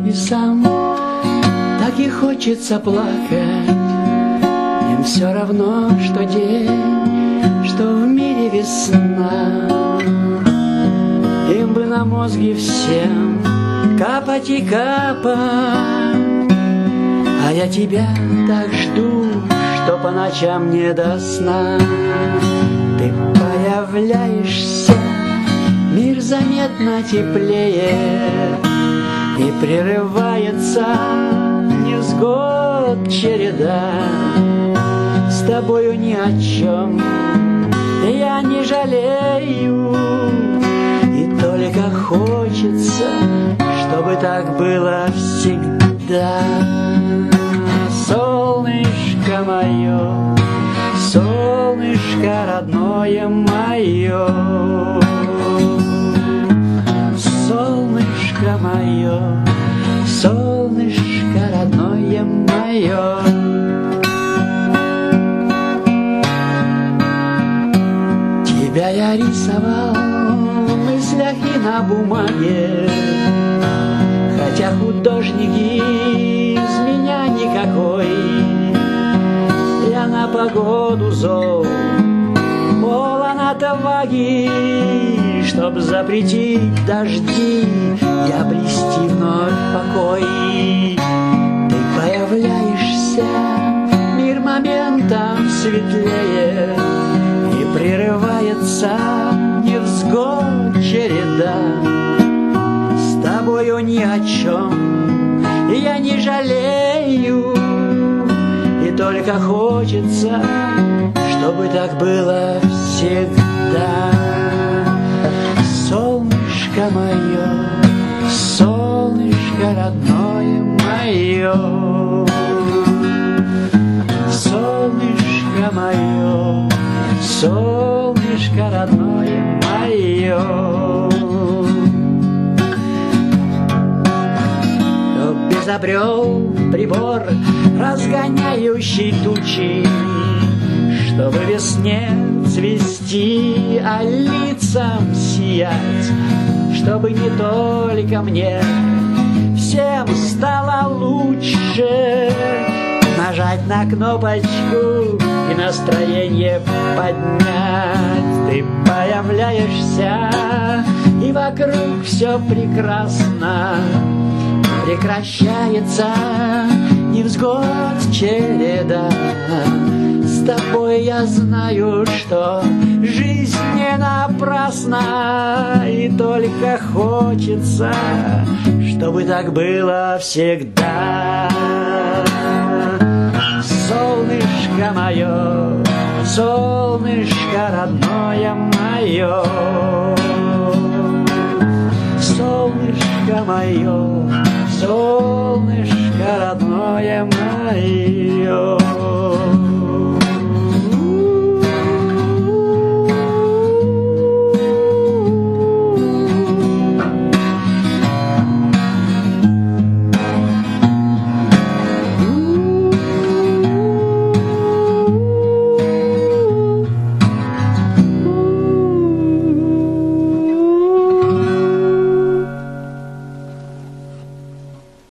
небесам, так и хочется плакать. Им все равно, что день, что в мире весна. Им бы на мозги всем капать и капать, а я тебя так жду, что по ночам не до сна. Ты появляешься, мир заметно теплеет, и прерывается невзгод череда. С тобою ни о чем я не жалею, и только хочется, чтобы так было всегда. Солнышко мое, солнышко родное мое, солнышко мое, солнышко родное мое. Тебя я рисовал в мыслях и на бумаге, хотя художник из меня никакой. Я на погоду зол, полон отваги, чтоб запретить дожди и обрести вновь покой. Ты появляешься, мир моментом светлее, и прерывается невзгод череда. С тобою ни о чем я не жалею, и только хочется, чтобы так было всегда. Солнышко мое, солнышко родное мое, солнышко мое, солнышко родное мое. Изобрел прибор, разгоняющий тучи, чтобы весне цвести, а лицам сиять, чтобы не только мне, всем стало лучше. Нажать на кнопочку и настроение поднять. Ты появляешься, и вокруг все прекрасно. Прекращается невзгод череда. С тобой я знаю, что жизнь не напрасна, и только хочется, чтобы так было всегда. Солнышко мое, солнышко родное мое, солнышко мое, солнышко родное мое.